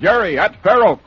Jerry at Fair Oaks.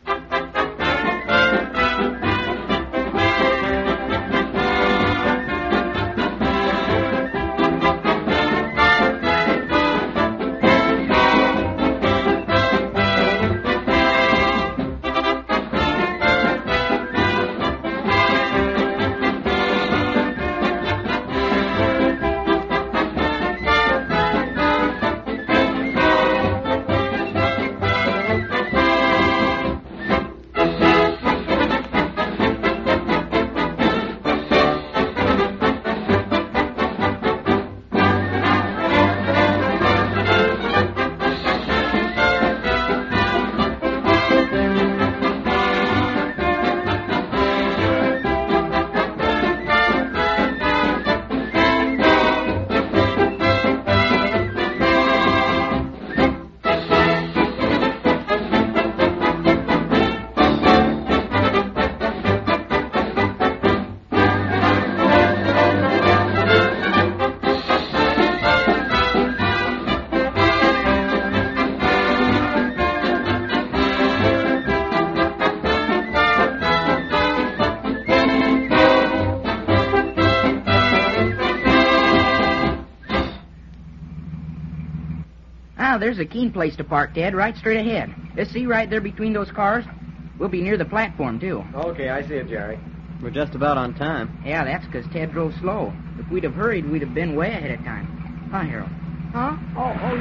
There's a keen place to park, Ted, right straight ahead. See right there between those cars? We'll be near the platform, too. Okay, I see it, Jerry. We're just about on time. Yeah, that's because Ted drove slow. If we'd have hurried, we'd have been way ahead of time. Huh, Harold? Huh? Oh,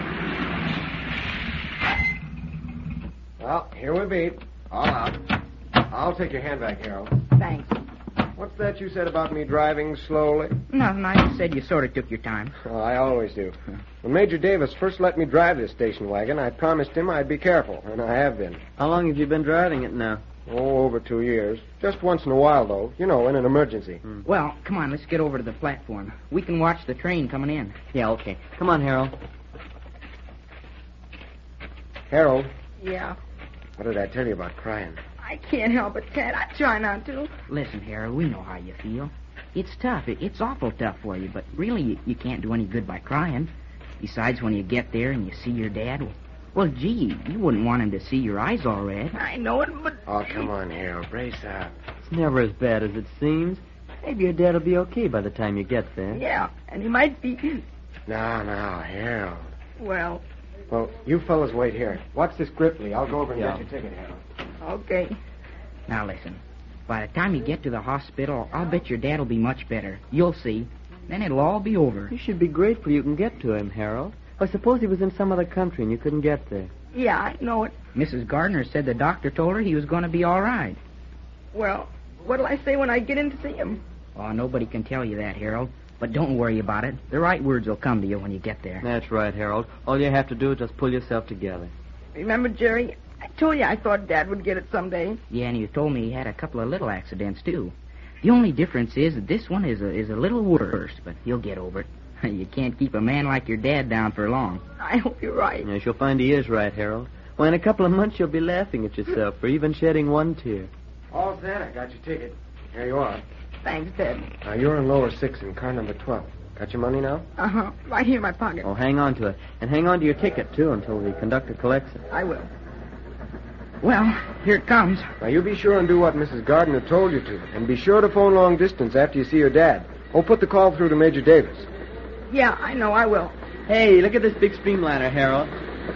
yeah. Well, here we be. All out. I'll take your hand back, Harold. Thanks. What's that you said about me driving slowly? Nothing. I just said you sort of took your time. Oh, I always do. When Major Davis first let me drive this station wagon, I promised him I'd be careful, and I have been. How long have you been driving it now? Oh, over 2 years. Just once in a while, though. You know, in an emergency. Well, come on, let's get over to the platform. We can watch the train coming in. Yeah, okay. Come on, Harold. Harold, Yeah. what did I tell you about crying? I can't help it, Ted. I try not to. Listen, Harold, we know how you feel. It's tough. It's awful tough for you, but really you can't do any good by crying. Besides, when you get there and you see your dad, well, gee, you wouldn't want him to see your eyes all red. I know it, but... Oh, come on, Harold. Brace up. It's never as bad as it seems. Maybe your dad'll be okay by the time you get there. Yeah, and he might be... No, Harold. Well, you fellas wait here. Watch this griply. I'll go over and get your ticket, Harold. okay. Now, listen. By the time you get to the hospital, I'll bet your dad'll be much better. You'll see. Then it'll all be over. You should be grateful you can get to him, Harold. Or suppose he was in some other country and you couldn't get there. Yeah, I know it. Mrs. Gardner said the doctor told her he was going to be all right. Well, what'll I say when I get in to see him? Oh, nobody can tell you that, Harold. But don't worry about it. The right words will come to you when you get there. That's right, Harold. All you have to do is just pull yourself together. Remember, Jerry, I told you I thought Dad would get it someday. Yeah, and you told me he had a couple of little accidents, too. The only difference is that this one is a little worse, but he'll get over it. You can't keep a man like your dad down for long. I hope you're right. Yes, you'll find he is right, Harold. Well, in a couple of months you'll be laughing at yourself for even shedding one tear. All set. I got your ticket. Here you are. Thanks, Ted. Now, you're in lower 6 in car number 12. Got your money now? Uh-huh. Right here in my pocket. Oh, hang on to it. And hang on to your ticket, too, until the conductor collects it. I will. Well, here it comes. Now, you be sure and do what Mrs. Gardner told you to. And be sure to phone long distance after you see your dad. Oh, put the call through to Major Davis. Yeah, I know. I will. Hey, look at this big streamliner, Harold.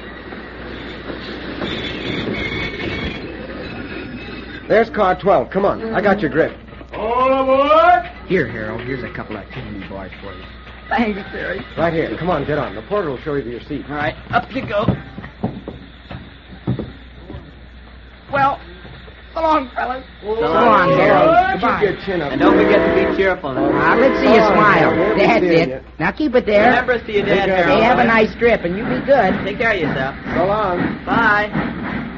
There's car 12. Come on. I got your grip. All aboard! Here, Harold, here's a couple of candy bars for you. Thanks, Jerry. Right here. Come on, get on. The porter will show you to your seat. All right, up you go. Well, so long, fellas. So long, Harold. Keep Goodbye. your chin up. And don't forget to be cheerful now. Ah, let's see you smile. We'll That's be seeing it. Now keep it there. Remember to see your dad, Hey, Harold. Hey, have a nice trip, and you be good. Take care of yourself. So long. Bye.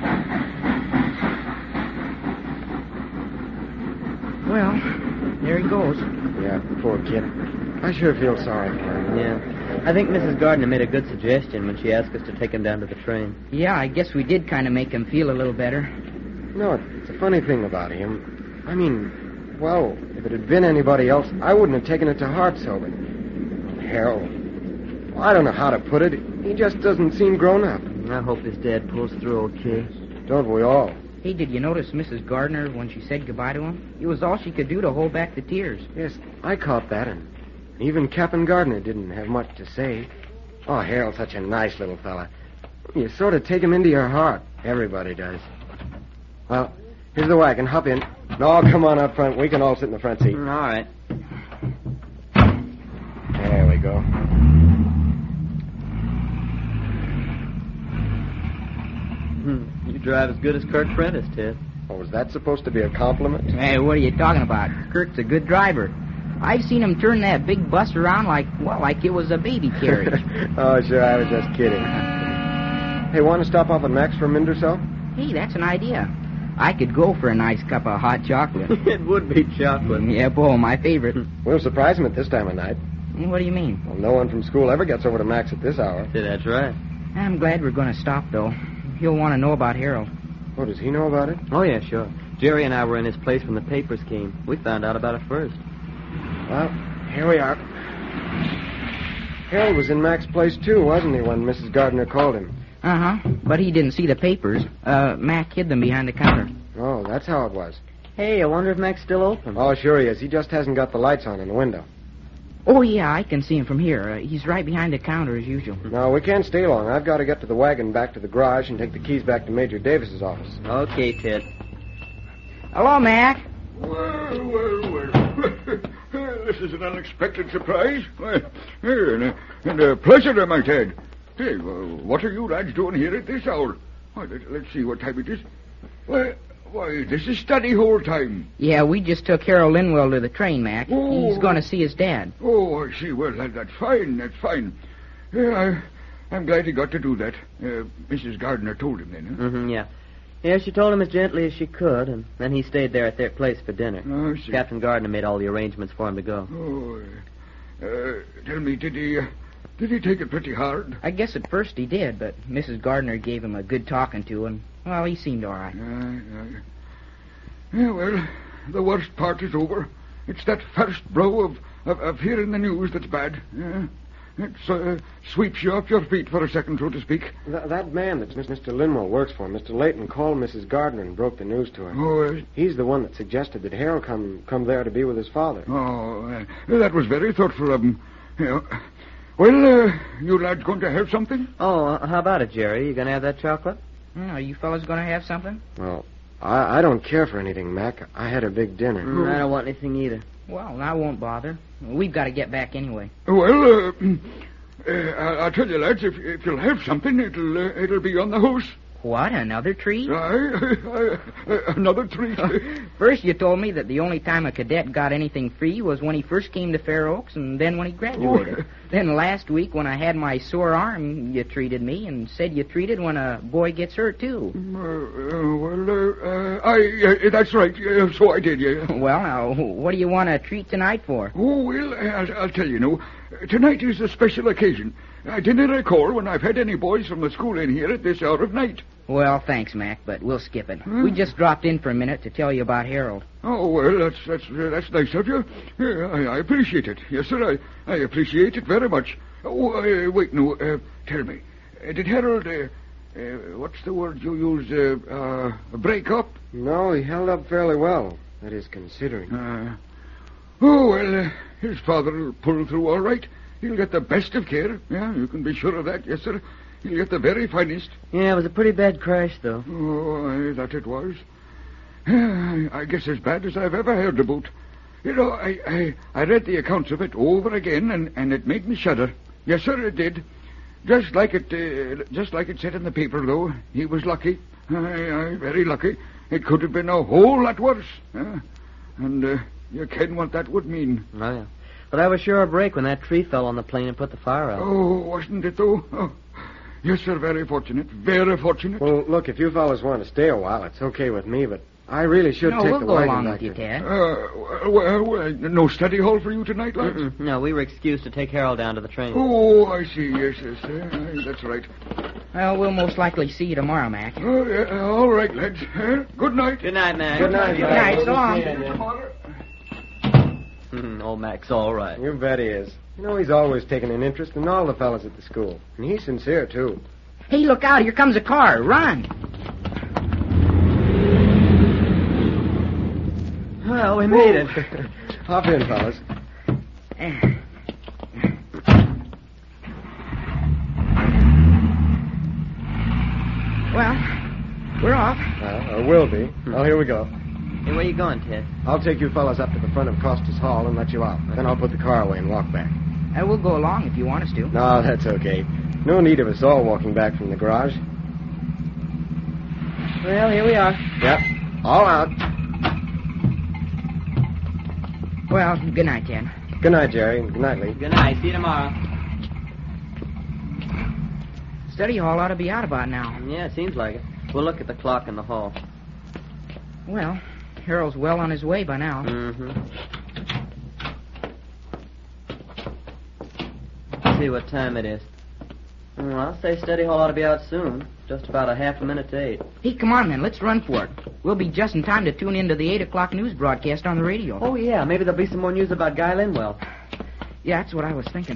Well, there he goes. Yeah, poor kid. I sure feel sorry for him. Yeah. I think Mrs. Gardner made a good suggestion when she asked us to take him down to the train. Yeah, I guess we did kind of make him feel a little better. No, it's a funny thing about him. I mean, well, if it had been anybody else, I wouldn't have taken it to heart so, but Harold. I don't know how to put it. He just doesn't seem grown up. I hope his dad pulls through okay. Don't we all? Hey, did you notice Mrs. Gardner when she said goodbye to him? It was all she could do to hold back the tears. Yes, I caught that, and even Captain Gardner didn't have much to say. Oh, Harold's such a nice little fella. You sort of take him into your heart. Everybody does. Well, here's the wagon. Hop in. No, come on up front. We can all sit in the front seat. All right. There we go. You drive as good as Kirk Prentice, Ted. Oh, was that supposed to be a compliment? Hey, what are you talking about? Kirk's a good driver. I've seen him turn that big bus around like it was a baby carriage. Oh, sure, I was just kidding. Hey, want to stop off at Max for a minute or so? Hey, that's an idea. I could go for a nice cup of hot chocolate. It would be chocolate. Yeah, boy, my favorite. We'll surprise him at this time of night. What do you mean? Well, no one from school ever gets over to Max at this hour. Yeah, that's right. I'm glad we're going to stop, though. He'll want to know about Harold. Oh, does he know about it? Oh, yeah, sure. Jerry and I were in his place when the papers came. We found out about it first. Well, here we are. Harold was in Max's place, too, wasn't he, when Mrs. Gardner called him? Uh-huh, but he didn't see the papers. Mac hid them behind the counter. Oh, that's how it was. Hey, I wonder if Mac's still open. Oh, sure he is. He just hasn't got the lights on in the window. Oh, yeah, I can see him from here. He's right behind the counter as usual. No, we can't stay long. I've got to get to the wagon back to the garage and take the keys back to Major Davis's office. Okay, Ted. Hello, Mac. Well. This is an unexpected surprise. And a pleasure, I might add. Hey, what are you lads doing here at this hour? Let's see what time it is. Why, this is study hall time. Yeah, we just took Harold Linwell to the train, Mac. Oh. He's going to see his dad. Oh, I see. Well, that's fine. Yeah, I'm glad he got to do that. Mrs. Gardner told him then, huh? Mm-hmm, yeah. Yeah, she told him as gently as she could, and then he stayed there at their place for dinner. Oh, I see. Captain Gardner made all the arrangements for him to go. Oh, tell me, did he take it pretty hard? I guess at first he did, but Mrs. Gardner gave him a good talking to, and, well, he seemed all right. Yeah, well, the worst part is over. It's that first blow of hearing the news that's bad. Yeah. It sweeps you off your feet for a second, so to speak. That man that Mr. Linwell works for, Mr. Layton, called Mrs. Gardner and broke the news to her. Oh, He's the one that suggested that Harold come there to be with his father. That was very thoughtful of him. Yeah. Well, you lads going to have something? Oh, how about it, Jerry? You going to have that chocolate? Are you fellas going to have something? Well, I don't care for anything, Mac. I had a big dinner. I don't want anything either. Well, I won't bother. We've got to get back anyway. Well, I'll tell you, lads, if you'll have something, it'll be on the house. What, another treat? Another treat. First you told me that the only time a cadet got anything free was when he first came to Fair Oaks and then when he graduated. Then last week when I had my sore arm, you treated me and said you treated when a boy gets hurt, too. That's right. So I did, yeah. Well, now, what do you want a treat tonight for? Oh, well, I'll tell you, tonight is a special occasion. I didn't recall when I've had any boys from the school in here at this hour of night. Well, thanks, Mac, but we'll skip it. We just dropped in for a minute to tell you about Harold. Oh, well, that's nice of you. I appreciate it. Yes, sir, I appreciate it very much. Oh, wait, no, tell me. Did Harold, what's the word you use, break up? No, he held up fairly well. That is, considering. His father will pull through all right. He'll get the best of care. Yeah, you can be sure of that. Yes, sir. He'll get the very finest. Yeah, it was a pretty bad crash, though. Oh, that it was. I guess as bad as I've ever heard about. I read the accounts of it over again, and it made me shudder. Yes, sir, it did. Just like it said in the paper, though. He was lucky. Very lucky. It could have been a whole lot worse. And you ken what that would mean. Oh, yeah. But I was sure a break when that tree fell on the plane and put the fire out. Oh, wasn't it, though? Oh. Yes, sir, very fortunate. Very fortunate. Well, look, if you fellas want to stay a while, it's okay with me, but I really should take we'll the go wagon along back with you, there. Ted. Well, no study hall for you tonight, lads? No, we were excused to take Harold down to the train. Oh, I see. Yes. That's right. Well, we'll most likely see you tomorrow, Mac. Oh, yeah, all right, lads. Good night. Good night, Mac. Good night, Good night, so long. Old Mac's all right. You bet he is. You know, he's always taken an interest in all the fellas at the school. And he's sincere, too. Hey, look out. Here comes a car. Run. Well, we made it. Hop in, fellas. Well, we're off. Or will be. Well, here we go. Hey, where you going, Ted? I'll take you fellas up to the front of Costas Hall and let you out. Then I'll put the car away and walk back. We'll go along if you want us to. No, that's okay. No need of us all walking back from the garage. Well, here we are. Yep. All out. Well, good night, Ted. Good night, Jerry. Good night, Lee. Good night. See you tomorrow. Study hall ought to be out about now. Yeah, it seems like it. We'll look at the clock in the hall. Well, Harold's well on his way by now. Mm-hmm. Let's see what time it is. Well, I'll say study hall ought to be out soon. Just about a half a minute to 8. Hey, come on, then. Let's run for it. We'll be just in time to tune into the 8 o'clock news broadcast on the radio. Oh, yeah. Maybe there'll be some more news about Guy Linwell. Yeah, that's what I was thinking.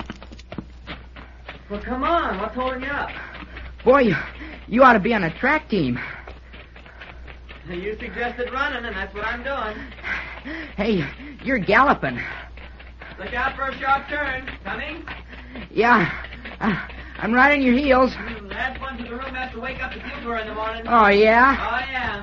Well, come on. What's holding you up? Boy, you ought to be on a track team. You suggested running, and that's what I'm doing. Hey, you're galloping. Look out for a sharp turn. Coming? Yeah, I'm right on your heels. Last one to the room has to wake up the bugler in the morning. Oh, yeah? Oh, yeah.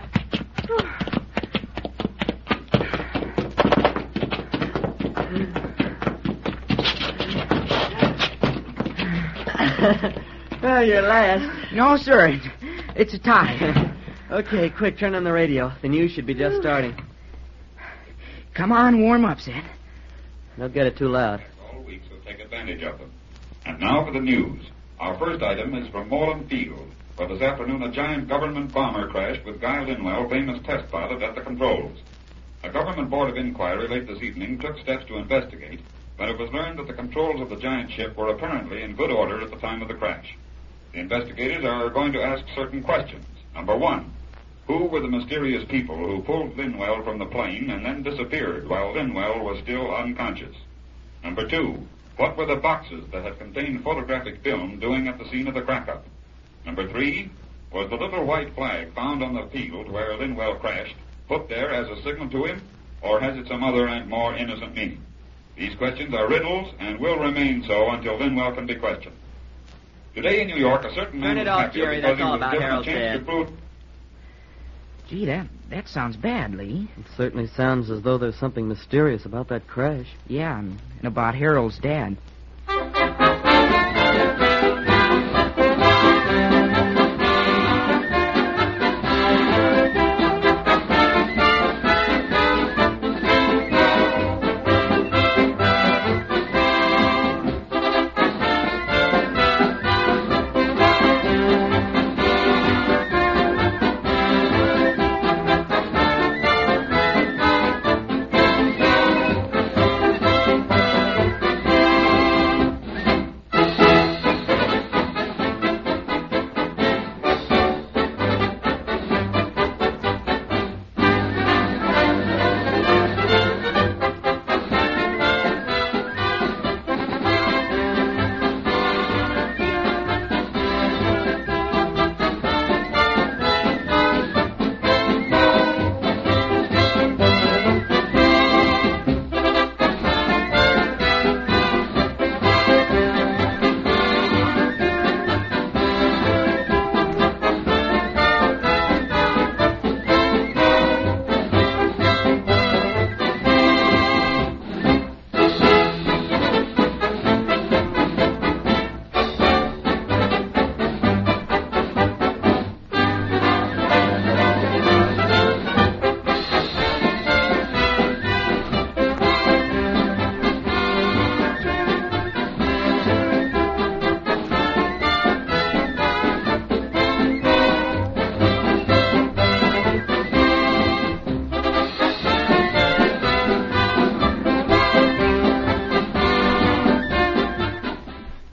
Well, you're last. No, sir. It's a tie. Okay, quick, turn on the radio. The news should be just starting. Come on, warm up, Sid. Don't get it too loud. All week, so take advantage of them. And now for the news. Our first item is from Moreland Field, where this afternoon a giant government bomber crashed with Guy Linwell, famous test pilot, at the controls. A government board of inquiry late this evening took steps to investigate, but it was learned that the controls of the giant ship were apparently in good order at the time of the crash. The investigators are going to ask certain questions. Number one, who were the mysterious people who pulled Linwell from the plane and then disappeared while Linwell was still unconscious? Number two, what were the boxes that had contained photographic film doing at the scene of the crack-up? Number three, was the little white flag found on the field where Linwell crashed put there as a signal to him, or has it some other and more innocent meaning? These questions are riddles and will remain so until Linwell can be questioned. Today in New York, a certain man Turn it was off, happier Jerry. because That's he all was about given a Harold's chance dad. to prove... Gee, that sounds bad, Lee. It certainly sounds as though there's something mysterious about that crash. Yeah, and about Harold's dad.